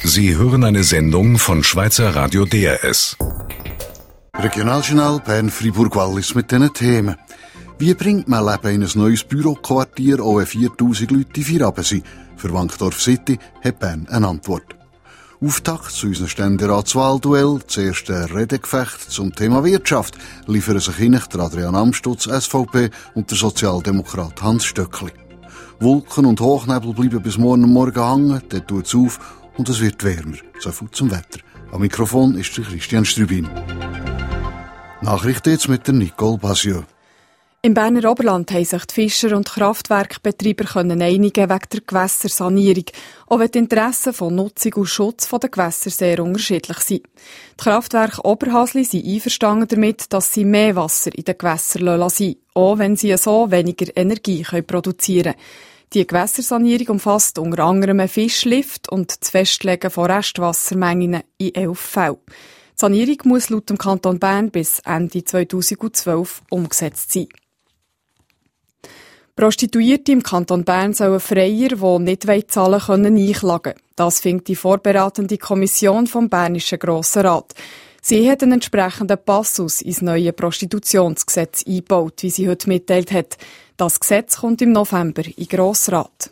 Sie hören eine Sendung von Schweizer Radio DRS. Regionaljournal Bern-Fribourg-Wallis mit diesen Themen. Wie bringt man Leben in ein neues Büroquartier, auch wenn 4000 Leute in Feierabend sind? Für Wankdorf City hat Bern eine Antwort. Auftakt zu unserem Ständeratswahlduell, das erste Redegefecht zum Thema Wirtschaft, liefern sich hinein der Adrian Amstutz, SVP, und der Sozialdemokrat Hans Stöckli. Wolken und Hochnebel bleiben bis morgen hängen, dann tut es auf und es wird wärmer. So viel zum Wetter. Am Mikrofon ist der Christian Strübin. Nachrichten jetzt mit der Nicole Basieux. Im Berner Oberland haben sich die Fischer- und Kraftwerkbetreiber einigen wegen der Gewässersanierung, auch wenn die Interessen von Nutzung und Schutz der Gewässer sehr unterschiedlich sind. Die Kraftwerke Oberhasli sind einverstanden damit, dass sie mehr Wasser in den Gewässern lassen, auch wenn sie so weniger Energie produzieren können. Die Gewässersanierung umfasst unter anderem einen Fischlift und das Festlegen von Restwassermengen in 11 Fällen. Die Sanierung muss laut dem Kanton Bern bis Ende 2012 umgesetzt sein. Prostituierte im Kanton Bern sollen Freier, die nicht zahlen können, einklagen. Das findet die vorberatende Kommission vom Bernischen Grossen Rat. Sie hat einen entsprechenden Passus ins neue Prostitutionsgesetz eingebaut, wie sie heute mitteilt hat. Das Gesetz kommt im November in den Grossen Rat.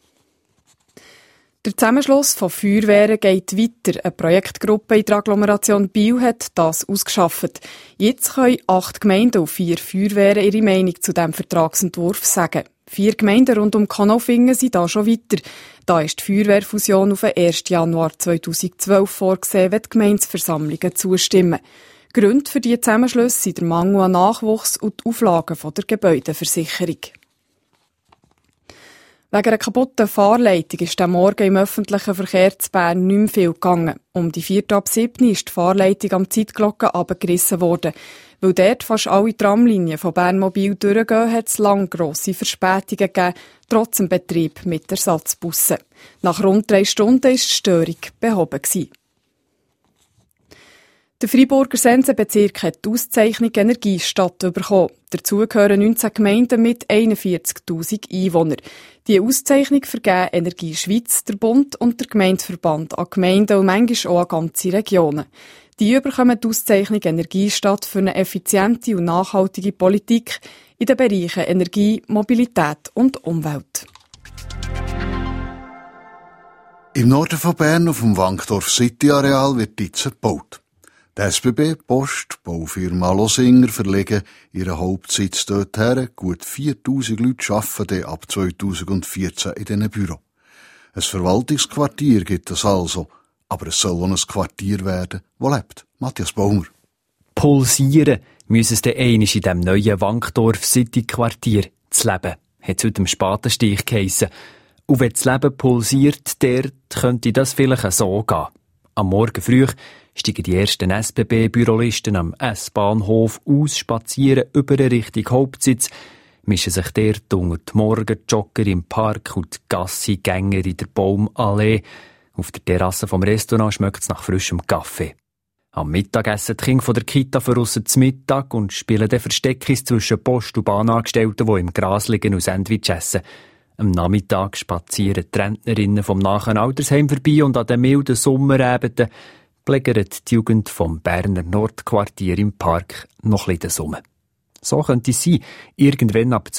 Der Zusammenschluss von Feuerwehren geht weiter. Eine Projektgruppe in der Agglomeration Biel hat das ausgeschafft. Jetzt können 8 Gemeinden und 4 Feuerwehren ihre Meinung zu diesem Vertragsentwurf sagen. 4 Gemeinden rund um Konolfingen sind da schon weiter. Da ist die Feuerwehrfusion auf den 1. Januar 2012 vorgesehen, wenn die Gemeindeversammlungen zustimmen. Gründe für diese Zusammenschlüsse sind der Mangel an Nachwuchs und die Auflagen der Gebäudeversicherung. Wegen einer kaputten Fahrleitung ist am Morgen im öffentlichen Verkehr zu Bern nicht mehr viel gegangen. Um die 4:07 ist die Fahrleitung am Zeitglocke abgerissen worden. Weil dort fast alle Tramlinien von Bernmobil durchgehen, hat es lange grosse Verspätungen gegeben, trotz dem Betrieb mit Ersatzbussen. Nach rund 3 Stunden war die Störung behoben gewesen. Der Freiburger Sensenbezirk hat die Auszeichnung Energiestadt bekommen. Dazu gehören 19 Gemeinden mit 41'000 Einwohnern. Die Auszeichnung vergeben Energie Schweiz, der Bund und der Gemeindeverband an Gemeinden und manchmal auch an ganze Regionen. Die bekommen die Auszeichnung Energiestadt für eine effiziente und nachhaltige Politik in den Bereichen Energie, Mobilität und Umwelt. Im Norden von Bern auf dem Wankdorf City-Areal wird jetzt gebaut. Die SBB, Post, Baufirma Losinger verlegen ihren Hauptsitz dorthin. Gut 4000 Leute arbeiten ab 2014 in diesen Büro. Ein Verwaltungsquartier gibt es also, aber es soll auch ein Quartier werden, das lebt. Matthias Baumer. Pulsieren müssen es dann einmal in diesem neuen Wankdorf City-Quartier zu leben, hat es heute im Spatenstich geheissen. Und wenn das Leben pulsiert, dort könnte das vielleicht so gehen. Am Morgen früh steigen die ersten SBB-Bürolisten am S-Bahnhof aus, spazieren über Richtung Hauptsitz, mischen sich dort unter die Morgenjogger im Park und die Gassigänger in der Baumallee. Auf der Terrasse vom Restaurant schmeckt es nach frischem Kaffee. Am Mittag essen die Kinder von der Kita voraus zu Mittag und spielen dann Versteckis zwischen Post- und Bahnangestellten, die im Gras liegen und Sandwich essen. Am Nachmittag spazieren die Rentnerinnen vom nahen Altersheim vorbei und an den milden Sommerabenden plägert die Jugend vom Berner Nordquartier im Park noch ein bisschen Summe. So könnte es sein, irgendwann ab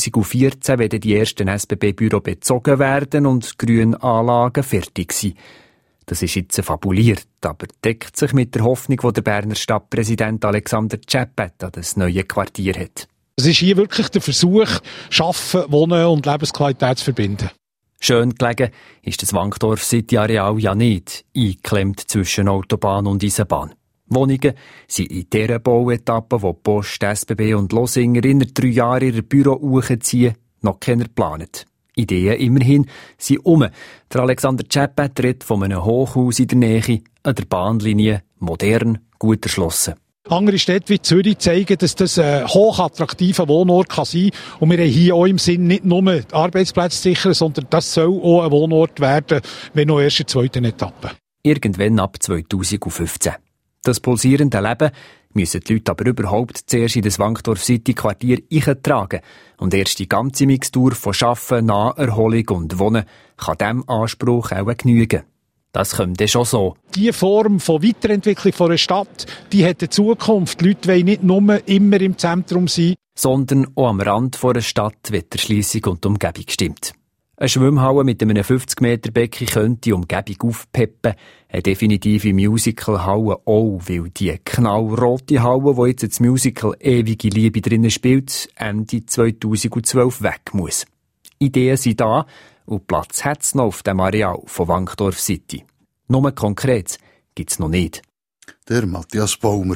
2014 werden die ersten SBB-Büro bezogen werden und Grünanlagen fertig sein. Das ist jetzt fabuliert, aber deckt sich mit der Hoffnung, die der Berner Stadtpräsident Alexander Tschäppät an das neue Quartier hat. Es ist hier wirklich der Versuch, Schaffen, Wohnen und Lebensqualität zu verbinden. Schön gelegen ist das Wankdorf City-Areal ja nicht, eingeklemmt zwischen Autobahn und Eisenbahn. Wohnungen sind in dieser Bauetappe, wo Post, SBB und Losinger in 3 Jahren ihre Büro hochziehen, noch keiner geplant. Ideen immerhin sind um. Der Alexander Tschäppät redet von einem Hochhaus in der Nähe, an der Bahnlinie, modern, gut erschlossen. Andere Städte wie Zürich zeigen, dass das ein hochattraktiver Wohnort kann sein kann. Und wir haben hier auch im Sinn nicht nur Arbeitsplätze sichern, sondern das soll auch ein Wohnort werden, wenn noch erst in der 2. Etappe. Irgendwann ab 2015. Das pulsierende Leben müssen die Leute aber überhaupt zuerst in das Wankdorf City-Quartier eintragen. Und erst die ganze Mixtur von Arbeiten, Naherholung und Wohnen kann diesem Anspruch auch genügen. Das kommt dann schon so. Die Form von Weiterentwicklung von einer Stadt, die hat eine Zukunft. Die Leute wollen nicht nur immer im Zentrum sein, sondern auch am Rand einer Stadt wird die Erschliessung und die Umgebung gestimmt. Eine Schwimmhalle mit einem 50-Meter-Becken könnte die Umgebung aufpeppen. Eine definitive Musical-Halle auch, weil die knallrote Halle, wo jetzt das Musical «Ewige Liebe» drinnen spielt, Ende 2012 weg muss. Ideen sind da und Platz hat es noch auf dem Areal von Wankdorf City. Nur konkret gibt es noch nicht. Der Matthias Baumer.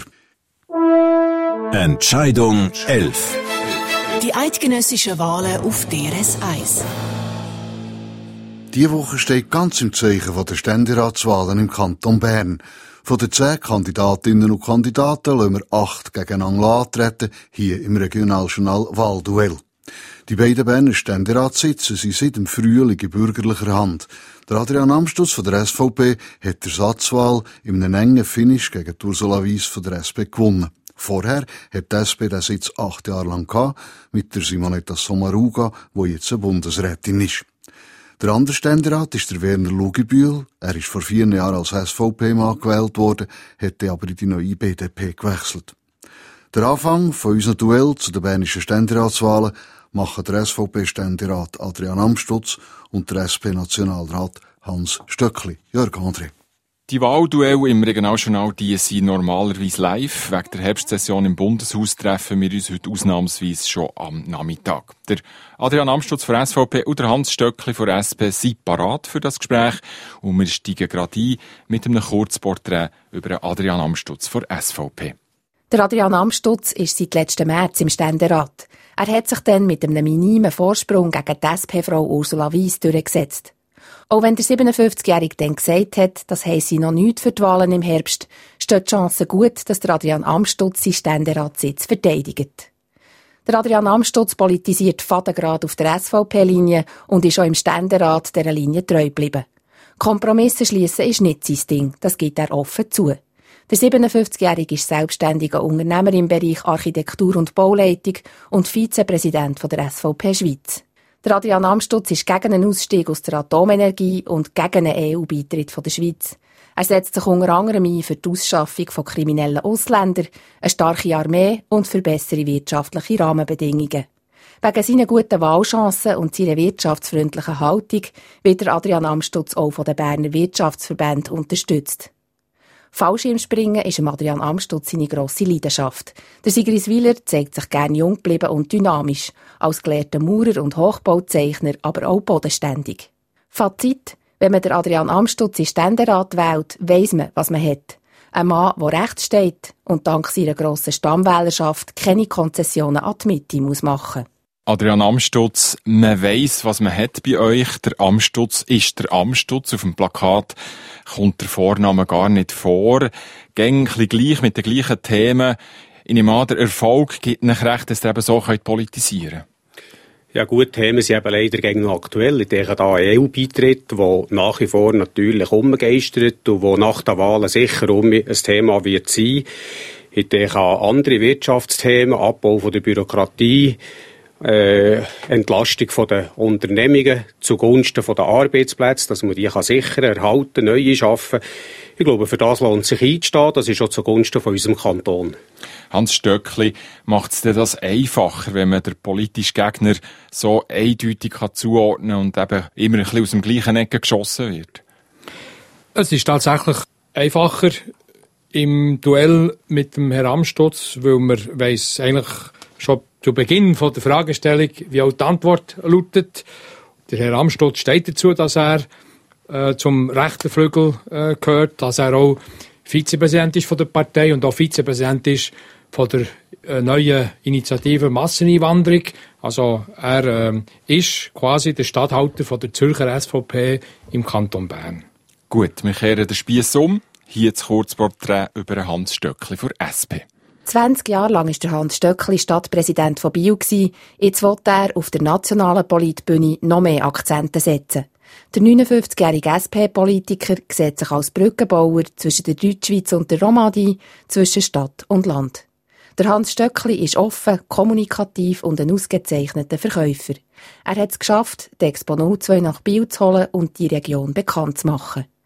Entscheidung 11. Die eidgenössischen Wahlen auf DRS 1. Diese Woche steht ganz im Zeichen der Ständeratswahlen im Kanton Bern. Von den 10 Kandidatinnen und Kandidaten lassen wir 8 gegeneinander antreten, hier im Regionaljournal Wahlduell. Die beiden Berner Ständeratssitze sind seit dem Frühling in bürgerlicher Hand. Der Adrian Amstutz von der SVP hat die Ersatzwahl in einem engen Finish gegen Ursula Weiss von der SP gewonnen. Vorher hat die SP den Sitz 8 Jahre lang gehabt, mit der Simonetta Sommaruga, die jetzt eine Bundesrätin ist. Der andere Ständerat ist der Werner Luginbühl. Er ist vor 4 Jahren als SVP-Mann gewählt worden, hat aber in die neue BDP gewechselt. Der Anfang von unserem Duell zu den bernischen Ständeratswahlen machen der SVP-Ständerat Adrian Amstutz und der SP-Nationalrat Hans Stöckli. Jörg André. Die Wahlduelle im Regionaljournal, die sind normalerweise live. Wegen der Herbstsession im Bundeshaus treffen wir uns heute ausnahmsweise schon am Nachmittag. Der Adrian Amstutz von SVP und der Hans Stöckli von SP sind parat für das Gespräch. Und wir steigen gerade ein mit einem Kurzporträt über Adrian Amstutz von SVP. Der Adrian Amstutz ist seit letzten März im Ständerat. Er hat sich dann mit einem minimen Vorsprung gegen die SP-Frau Ursula Weiss durchgesetzt. Auch wenn der 57-Jährige dann gesagt hat, das heisse noch nichts für die Wahlen im Herbst, steht die Chance gut, dass der Adrian Amstutz seinen Ständeratssitz verteidigt. Der Adrian Amstutz politisiert fadengrad auf der SVP-Linie und ist auch im Ständerat dieser Linie treu geblieben. Kompromisse schliessen ist nicht sein Ding, das gibt er offen zu. Der 57-Jährige ist selbstständiger Unternehmer im Bereich Architektur und Bauleitung und Vizepräsident der SVP Schweiz. Der Adrian Amstutz ist gegen einen Ausstieg aus der Atomenergie und gegen einen EU-Beitritt der Schweiz. Er setzt sich unter anderem ein für die Ausschaffung von kriminellen Ausländern, eine starke Armee und für bessere wirtschaftliche Rahmenbedingungen. Wegen seiner guten Wahlchancen und seiner wirtschaftsfreundlichen Haltung wird der Adrian Amstutz auch von den Berner Wirtschaftsverbänden unterstützt. Fallschirmspringen ist Adrian Amstutz seine grosse Leidenschaft. Der Sigriswiler zeigt sich gern jung geblieben und dynamisch, als gelehrter Maurer und Hochbauzeichner, aber auch bodenständig. Fazit: Wenn man den Adrian Amstutz in Ständerat wählt, weiss man, was man hat. Ein Mann, der rechts steht und dank seiner grossen Stammwählerschaft keine Konzessionen an die Mitte machen muss. Adrian Amstutz, man weiss, was man hat bei euch. Der Amstutz ist der Amstutz. Auf dem Plakat kommt der Vorname gar nicht vor. Gängig gleich mit den gleichen Themen. Ich nehme an, der Erfolg gibt euch recht, dass ihr eben so politisieren könnt. Ja gut, Themen sind eben leider gegen noch aktuell. Ich denke da an EU-Beitritt, der nach wie vor natürlich umgeistert und wo nach den Wahlen sicher ein Thema wird sein. Ich denke an andere Wirtschaftsthemen, Abbau von der Bürokratie, Entlastung von den Unternehmungen zugunsten von den Arbeitsplätzen, dass man die sichern, erhalten, neue schaffen. Ich glaube, für das lohnt sich einzustehen. Das ist auch zugunsten von unserem Kanton. Hans Stöckli, macht es denn das einfacher, wenn man den politischen Gegner so eindeutig zuordnen kann und eben immer ein bisschen aus dem gleichen Ecke geschossen wird? Es ist tatsächlich einfacher im Duell mit dem Herrn Amstutz, weil man weiss eigentlich schon zu Beginn von der Fragestellung, wie auch die Antwort lautet. Der Herr Amstutz steht dazu, dass er zum rechten Flügel gehört, dass er auch Vizepräsident ist von der Partei und auch Vizepräsident ist von der neuen Initiative Masseneinwanderung. Also er ist quasi der Statthalter von der Zürcher SVP im Kanton Bern. Gut, wir kehren den Spiess um. Hier das Kurzporträt über Hans Stöckli von SP. 20 Jahre lang war der Hans Stöckli Stadtpräsident von Biel. Jetzt will er auf der nationalen Politbühne noch mehr Akzente setzen. Der 59-jährige SP-Politiker sieht sich als Brückenbauer zwischen der Deutschschweiz und der Romandie, zwischen Stadt und Land. Der Hans Stöckli ist offen, kommunikativ und ein ausgezeichneter Verkäufer. Er hat es geschafft, die Expo 02 nach Biel zu holen und die Region bekannt zu machen.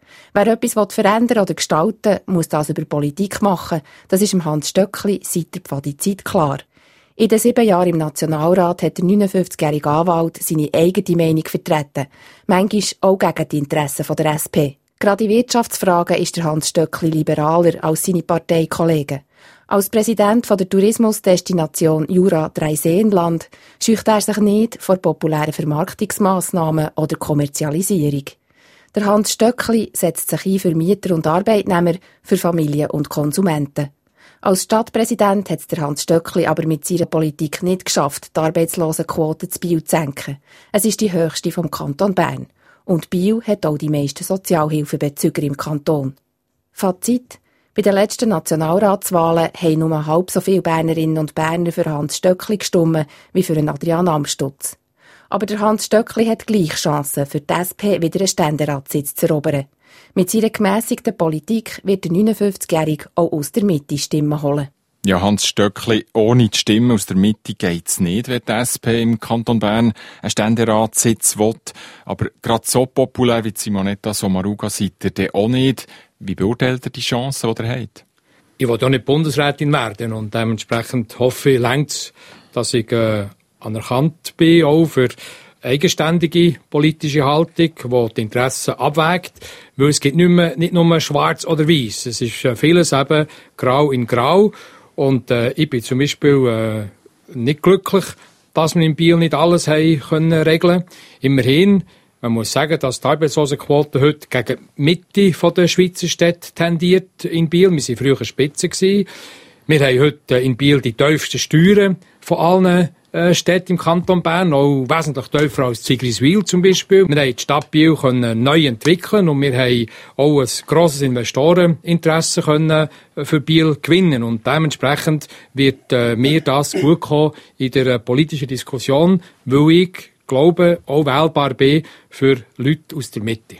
Wer etwas verändern oder gestalten will, muss das über Politik machen. Das ist dem Hans Stöckli seit der Pfadizeit klar. In den 7 Jahren im Nationalrat hat der 59-jährige Anwalt seine eigene Meinung vertreten. Manchmal auch gegen die Interessen der SP. Gerade in Wirtschaftsfragen ist der Hans Stöckli liberaler als seine Parteikollegen. Als Präsident der Tourismusdestination Jura-Dreiseenland scheucht er sich nicht vor populären Vermarktungsmassnahmen oder Kommerzialisierung. Der Hans Stöckli setzt sich ein für Mieter und Arbeitnehmer, für Familien und Konsumenten. Als Stadtpräsident hat es der Hans Stöckli aber mit seiner Politik nicht geschafft, die Arbeitslosenquote zu Biel zu senken. Es ist die höchste vom Kanton Bern. Und Biel hat auch die meisten Sozialhilfebezüger im Kanton. Fazit: Bei den letzten Nationalratswahlen haben nur halb so viele Bernerinnen und Berner für Hans Stöckli gestimmt wie für Adrian Amstutz. Aber der Hans Stöckli hat gleich Chancen, für die SP wieder einen Ständeratssitz zu erobern. Mit seiner gemässigten Politik wird der 59-Jährige auch aus der Mitte Stimmen holen. Ja, Hans Stöckli, ohne die Stimme aus der Mitte geht's nicht, wenn die SP im Kanton Bern einen Ständeratssitz will. Aber gerade so populär wie Simonetta Sommaruga seid ihr dann auch nicht. Wie beurteilt ihr die Chancen, die ihr habt? Ich will auch nicht Bundesrätin werden und dementsprechend hoffe ich, längt's, dass ich anerkannt bin, auch für eigenständige politische Haltung, die die Interessen abwägt. Weil es gibt nicht nur schwarz oder weiß. Es ist vieles eben grau in grau. Und ich bin zum Beispiel nicht glücklich, dass wir in Biel nicht alles haben können regeln. Immerhin, man muss sagen, dass die Arbeitslosenquote heute gegen die Mitte der Schweizer Städte tendiert in Biel. Wir waren früher Spitze gewesen. Wir haben heute in Biel die tiefsten Steuern von allen Städte im Kanton Bern, auch wesentlich tiefer als Zigriswil zum Beispiel. Wir haben die Stadt Biel neu entwickeln und wir haben auch ein grosses Investoreninteresse können für Biel gewinnen. Und dementsprechend wird mir das gut kommen in der politischen Diskussion, weil ich glaube, auch wählbar bin für Leute aus der Mitte.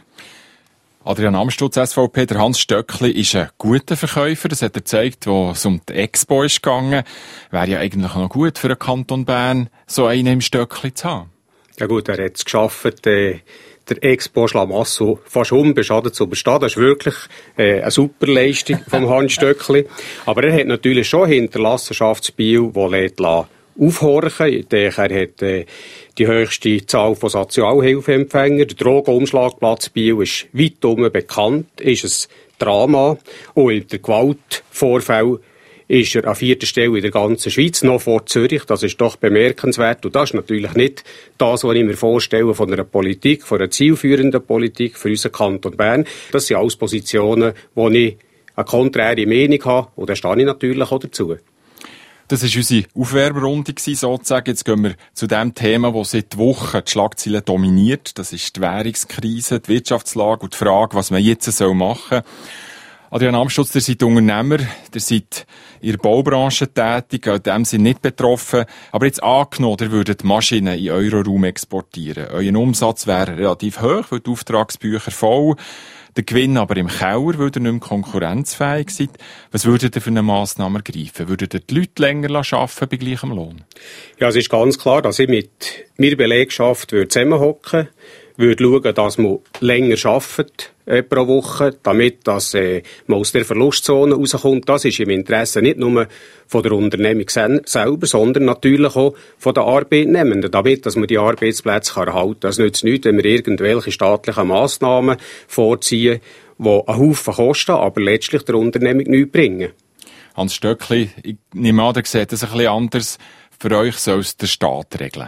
Adrian Amstutz, SVP, der Hans Stöckli ist ein guter Verkäufer. Das hat er gezeigt, wo es um die Expo ist gegangen. Wäre ja eigentlich noch gut für den Kanton Bern, so einen im Stöckli zu haben. Ja gut, er hat es geschafft, der Expo Schlamassel fast unbeschadet zu überstehen. Das ist wirklich eine super Leistung vom Hans Stöckli. Aber er hat natürlich schon Hinterlassenschaftsspiel, die aufhorchen. Ich denke, er hat die höchste Zahl von Sozialhilfeempfängern. Der Drogenumschlagplatz Biel ist weitum bekannt, ist ein Drama. Und in der Gewaltvorfall ist er an 4. Stelle in der ganzen Schweiz, noch vor Zürich. Das ist doch bemerkenswert. Und das ist natürlich nicht das, was ich mir vorstelle von einer Politik, von einer zielführenden Politik für unseren Kanton Bern. Das sind alles Positionen, wo ich eine konträre Meinung habe. Und da stehe ich natürlich auch dazu. Das war unsere Aufwärmrunde sozusagen. Jetzt gehen wir zu dem Thema, das seit Wochen die Schlagzeilen dominiert. Das ist die Währungskrise, die Wirtschaftslage und die Frage, was man jetzt machen soll. Adrian Amstutz, ihr seid Unternehmer, ihr seid in der Baubranche tätig, in dem sind nicht betroffen. Aber jetzt angenommen, ihr würdet Maschinen in Euroraum exportieren. Euer Umsatz wäre relativ hoch, weil die Auftragsbücher voll. Der Gewinn aber im Keller, weil ihr nicht mehr konkurrenzfähig seid. Was würdet ihr für eine Massnahme ergreifen? Würdet ihr die Leute länger arbeiten bei gleichem Lohn? Ja, es ist ganz klar, dass ich mit meiner Belegschaft zusammenhocken würde schauen, dass man länger arbeitet pro Woche, damit dass, man aus der Verlustzone rauskommt. Das ist im Interesse nicht nur von der Unternehmung selber, sondern natürlich auch von den Arbeitnehmenden, damit dass man die Arbeitsplätze erhalten kann. Es nützt nichts, wenn wir irgendwelche staatlichen Massnahmen vorziehen, die einen Haufen kosten, aber letztlich der Unternehmung nichts bringen. Hans Stöckli, ich nehme an, ihr seht das ein bisschen anders. Für euch soll es der Staat regeln.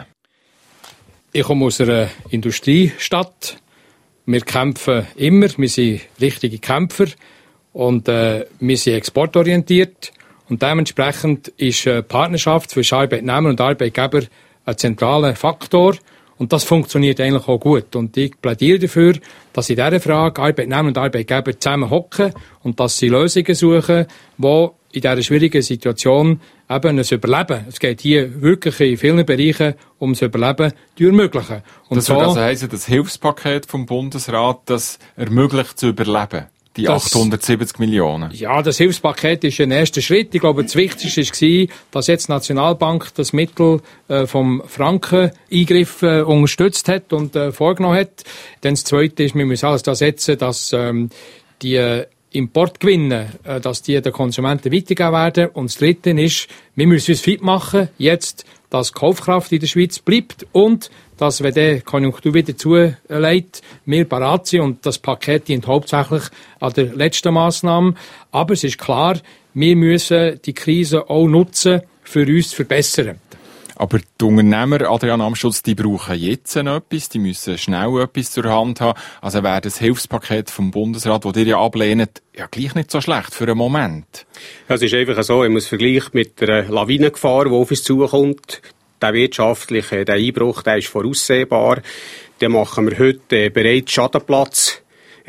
Ich komme aus einer Industriestadt. Wir kämpfen immer, wir sind richtige Kämpfer und wir sind exportorientiert. Und dementsprechend ist die Partnerschaft zwischen Arbeitnehmer und Arbeitgeber ein zentraler Faktor. Und das funktioniert eigentlich auch gut. Und ich plädiere dafür, dass in dieser Frage Arbeitnehmer und Arbeitgeber zusammen hocken und dass sie Lösungen suchen, die in dieser schwierigen Situation eben ein Überleben. Es geht hier wirklich in vielen Bereichen ums Überleben zu ermöglichen. Und das würde also heissen, das Hilfspaket vom Bundesrat, das ermöglicht zu überleben? die 870 Millionen. Ja, das Hilfspaket ist ein erster Schritt. Ich glaube, das Wichtigste war, dass jetzt die Nationalbank das Mittel vom Franken-Eingriff unterstützt hat und vorgenommen hat. Dann das Zweite ist, wir müssen alles da setzen, dass die Importgewinne, dass die den Konsumenten weitergegeben werden. Und das Dritte ist, wir müssen uns fit machen, jetzt, dass die Kaufkraft in der Schweiz bleibt und dass, wenn die Konjunktur wieder zulässt, wir parat sind. Und das Paket dient hauptsächlich an der letzten Massnahme. Aber es ist klar, wir müssen die Krise auch nutzen, für uns zu verbessern. Aber die Unternehmer, Adrian Amstutz, die brauchen jetzt noch etwas, die müssen schnell etwas zur Hand haben. Also wäre das Hilfspaket vom Bundesrat, das ihr ja ablehnt, ja gleich nicht so schlecht für einen Moment. Ja, es ist einfach so, wenn man es vergleicht mit der Lawinengefahr, die auf uns zukommt, der wirtschaftliche der Einbruch, der ist voraussehbar. Dann machen wir heute bereits Schadenplatz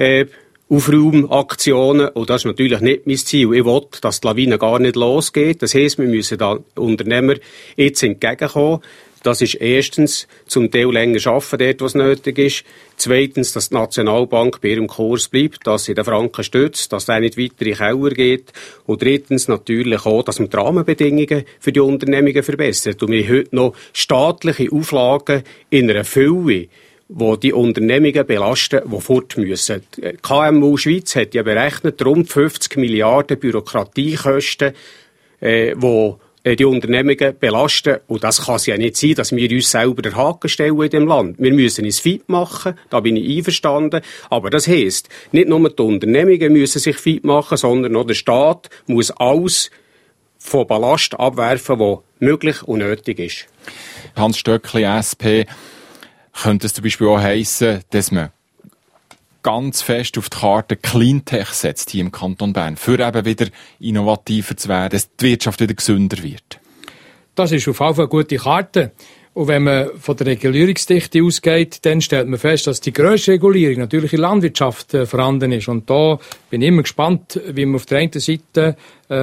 Aufraumaktionen, und das ist natürlich nicht mein Ziel. Ich will, dass die Lawine gar nicht losgeht. Das heisst, wir müssen da Unternehmer jetzt entgegenkommen. Das ist erstens, zum Teil länger arbeiten, dort, was nötig ist. Zweitens, dass die Nationalbank bei ihrem Kurs bleibt, dass sie den Franken stützt, dass der nicht weiter in den Keller geht. Und drittens natürlich auch, dass man die Rahmenbedingungen für die Unternehmungen verbessert. Und wir haben heute noch staatliche Auflagen in einer Fülle, wo die Unternehmungen belasten, die fort müssen. Die KMU Schweiz hat ja berechnet, rund 50 Milliarden Bürokratiekosten, die Unternehmungen belasten. Und das kann es ja nicht sein, dass wir uns selber den Haken stellen in dem Land. Wir müssen uns fit machen, da bin ich einverstanden. Aber das heisst, nicht nur die Unternehmungen müssen sich fit machen, sondern auch der Staat muss alles von Ballast abwerfen, was möglich und nötig ist. Hans Stöckli, SP, könnte es zum Beispiel auch heissen, dass man ganz fest auf die Karte Cleantech setzt hier im Kanton Bern, für eben wieder innovativer zu werden, dass die Wirtschaft wieder gesünder wird? Das ist auf jeden Fall eine gute Karte. Und wenn man von der Regulierungsdichte ausgeht, dann stellt man fest, dass die grösste Regulierung natürlich in der Landwirtschaft vorhanden ist. Und da bin ich immer gespannt, wie man auf der einen Seite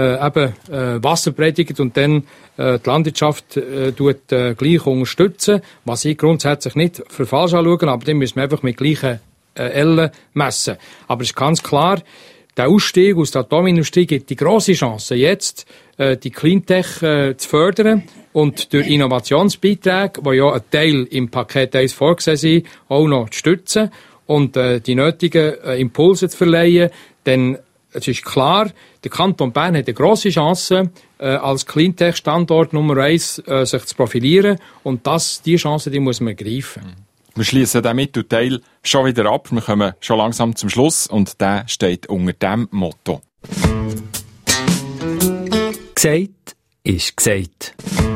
Wasser predigt und dann die Landwirtschaft gleich unterstützen, was ich grundsätzlich nicht für falsch anschaue, aber dann müssen wir einfach mit gleichen Ellen messen. Aber es ist ganz klar, der Ausstieg aus der Atomindustrie gibt die grosse Chance, jetzt die Cleantech zu fördern und durch Innovationsbeiträge, die ja ein Teil im Paket 1 vorgesehen sind, auch noch zu stützen und die nötigen Impulse zu verleihen. Denn es ist klar, der Kanton Bern hat eine grosse Chance, als Cleantech-Standort Nummer 1 sich zu profilieren. Und diese Chance, die muss man greifen. Wir schließen den Mittelteil schon wieder ab. Wir kommen schon langsam zum Schluss und der steht unter dem Motto. Gesagt ist gesagt.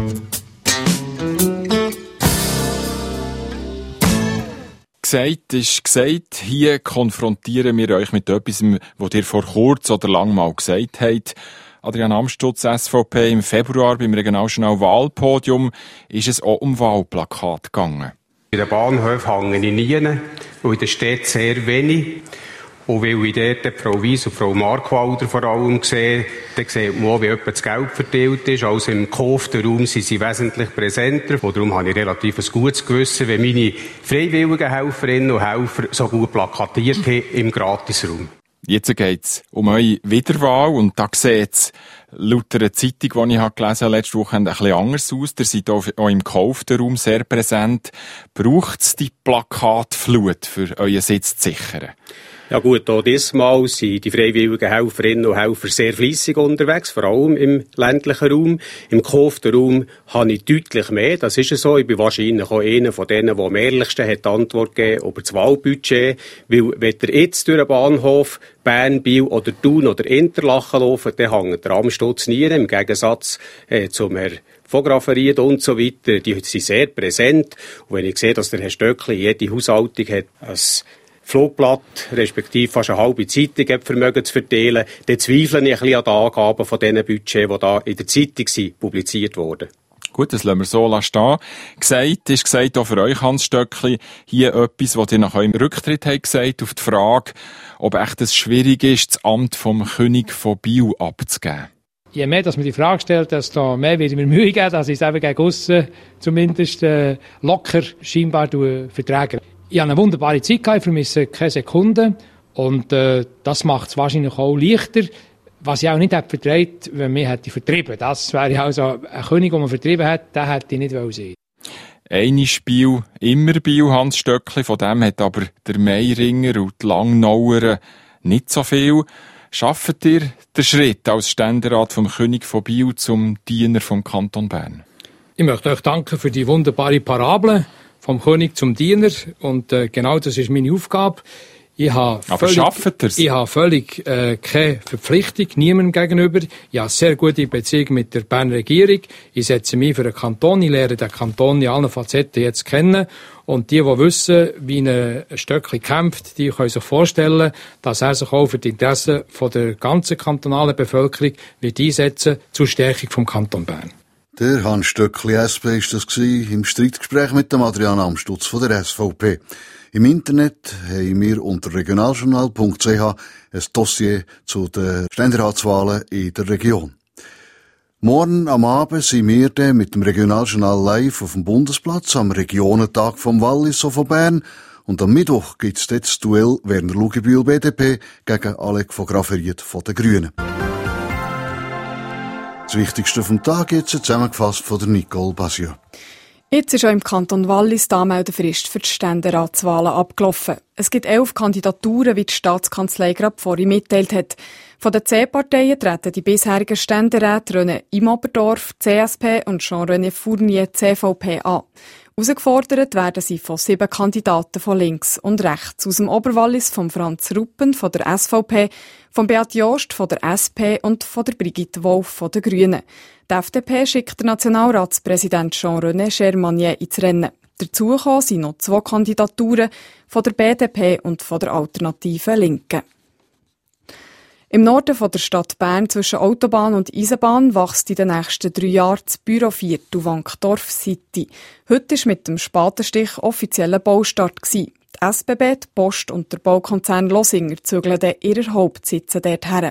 Gesagt ist gesagt. Hier konfrontieren wir euch mit etwas, was ihr vor kurz oder lang mal gesagt habt. Adrian Amstutz, SVP, im Februar beim Regionaljournal Wahlpodium ist es auch um Wahlplakate gegangen. In den Bahnhöfen hängen ich nie und in der Stadt sehr wenig. Und weil ich dort Frau Weiss und Frau Markwalder vor allem sehe, dann sieht man auch, wie etwa das Geld verteilt ist. Also im gekauften Raum sind sie wesentlich präsenter. Und darum habe ich relativ ein gutes Gewissen, wenn meine freiwilligen Helferinnen und Helfer so gut plakatiert haben im Gratisraum. Jetzt geht's um eure Wiederwahl und da sieht's laut einer Zeitung, die ich gelesen habe, letzte Woche ein bisschen anders aus. Ihr seid auch im gekauften Raum sehr präsent. Braucht's die Plakatflut für euren Sitz zu sichern? Ja gut, auch diesmal sind die freiwilligen Helferinnen und Helfer sehr fleissig unterwegs, vor allem im ländlichen Raum. Im gekauften Raum habe ich deutlich mehr, das ist so. Ich bin wahrscheinlich auch einer von denen, der am ehrlichsten hat die Antwort gegeben über das Wahlbudget. Weil, wenn ihr jetzt durch den Bahnhof Bern, Biel oder Thun oder Interlaken laufen, dann hängt der Amstutz nie, im Gegensatz zum Herrn von Grafferied und so weiter. Die sind sehr präsent. Und wenn ich sehe, dass der Herr Stöckli jede Haushaltung hat, ein Flugblatt, respektive fast eine halbe Zeitung Vermögen zu verteilen, dann zweifle ich ein bisschen an den Angaben von diesen Budgets, die da in der Zeitung sind, publiziert wurden. Gut, das lassen wir so stehen. Gesagt ist gesagt auch für euch, Hans Stöckli, hier etwas, was ihr nach eurem Rücktritt habt gesagt, auf die Frage, ob echt es schwierig ist, das Amt vom König von Biel abzugeben. Je mehr, dass man die Frage stellt, desto mehr wird mir Mühe geben, dass ich es eben gegen aussen zumindest locker scheinbar vertrage. Ich hatte eine wunderbare Zeit, ich vermisse keine Sekunde. Und das macht es wahrscheinlich auch leichter, was ich auch nicht hätte vertreibt, wenn man hätte vertrieben. Das wäre ja also ein König, den man vertrieben hat, den hätte ich nicht sehen. Eine Spiel, immer Bio, Hans Stöckli, von dem hat aber der Meiringer und die Langnauer nicht so viel. Schafft ihr den Schritt als Ständerat vom König von Biel zum Diener vom Kanton Bern? Ich möchte euch danken für die wunderbare Parabel vom König zum Diener. Und genau das ist meine Aufgabe. Ich habe völlig keine Verpflichtung niemandem gegenüber. Ich habe eine sehr gute Beziehung mit der Berner Regierung. Ich setze mich für den Kanton. Ich lerne den Kanton in allen Facetten jetzt kennen. Und die wissen, wie ein Stöckli kämpft, die können sich vorstellen, dass er sich auch für die Interessen der ganzen kantonalen Bevölkerung wird einsetzen zur Stärkung vom Kanton Bern. Der Hans Stöckli SP war das im Streitgespräch mit dem Adrian Amstutz von der SVP. Im Internet haben wir unter regionaljournal.ch ein Dossier zu den Ständeratswahlen in der Region. Morgen am Abend sind wir dann mit dem Regionaljournal live auf dem Bundesplatz am Regionentag vom Wallis und von Bern. Und am Mittwoch gibt es das Duell Werner Luginbühl BDP gegen Alec von Grafferiet von den Grünen. Das Wichtigste vom Tag jetzt zusammengefasst von der Nicole Basio. Jetzt ist auch im Kanton Wallis die Anmeldefrist für die Ständeratswahlen abgelaufen. Es gibt 11 Kandidaturen, wie die Staatskanzlei gerade vorhin mitteilt hat. Von den 10 Parteien treten die bisherigen Ständeräte René Imoberdorf, CSP und Jean-René Fournier, CVP an. Herausgefordert werden sie von 7 Kandidaten von links und rechts. Aus dem Oberwallis von Franz Ruppen von der SVP, von Beat Jost von der SP und von der Brigitte Wolf von den Grünen. Die FDP schickt der Nationalratspräsident Jean-René Germanier ins Rennen. Dazu gekommen sind noch 2 Kandidaturen von der BDP und von der alternativen Linken. Im Norden der Stadt Bern zwischen Autobahn und Eisenbahn wächst in den nächsten 3 Jahren das Büroviertel Wankdorf City. Heute war mit dem Spatenstich offizieller Baustart. Die SBB, die Post und der Baukonzern Losinger zügeln ihre Hauptsitze dorthin.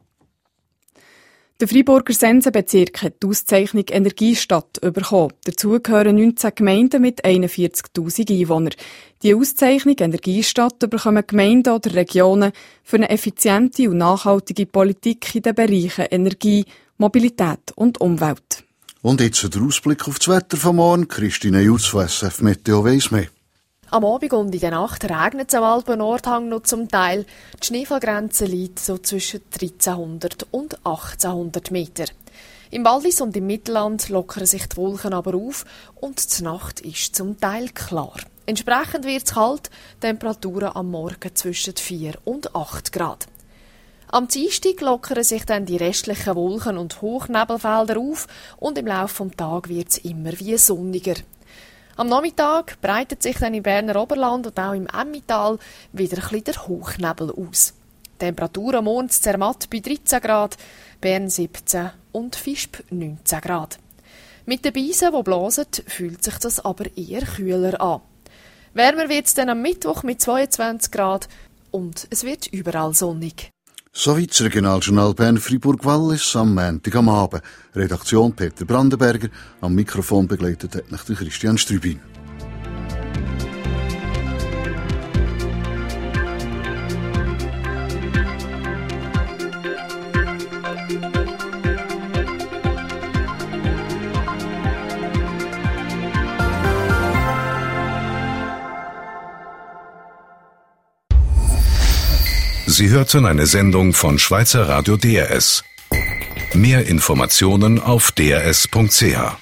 Der Freiburger Sensenbezirk hat die Auszeichnung Energiestadt bekommen. Dazu gehören 19 Gemeinden mit 41'000 Einwohnern. Die Auszeichnung Energiestadt bekommen Gemeinden oder Regionen für eine effiziente und nachhaltige Politik in den Bereichen Energie, Mobilität und Umwelt. Und jetzt der Ausblick auf das Wetter von morgen. Christine Jutz von SF Meteo weiss mehr. Am Abend und in der Nacht regnet es am Alpen-Nordhang noch zum Teil. Die Schneefallgrenze liegt so zwischen 1300 und 1800 Meter. Im Wallis und im Mittelland lockern sich die Wolken aber auf und die Nacht ist zum Teil klar. Entsprechend wird es kalt, Temperaturen am Morgen zwischen 4 und 8 Grad. Am Dienstag lockern sich dann die restlichen Wolken- und Hochnebelfelder auf und im Laufe des Tages wird es immer wie sonniger. Am Nachmittag breitet sich dann im Berner Oberland und auch im Emmental wieder ein bisschen der Hochnebel aus. Die Temperatur am Morgen Zermatt bei 13 Grad, Bern 17 und Visp 19 Grad. Mit den Beisen, die blasen, fühlt sich das aber eher kühler an. Wärmer wird es dann am Mittwoch mit 22 Grad und es wird überall sonnig. Soweit das Regionaljournal Bern Fribourg-Wallis am Montag am Abend. Redaktion Peter Brandenberger, am Mikrofon begleitet hat mich Christian Strübin. Sie hörten eine Sendung von Schweizer Radio DRS. Mehr Informationen auf drs.ch.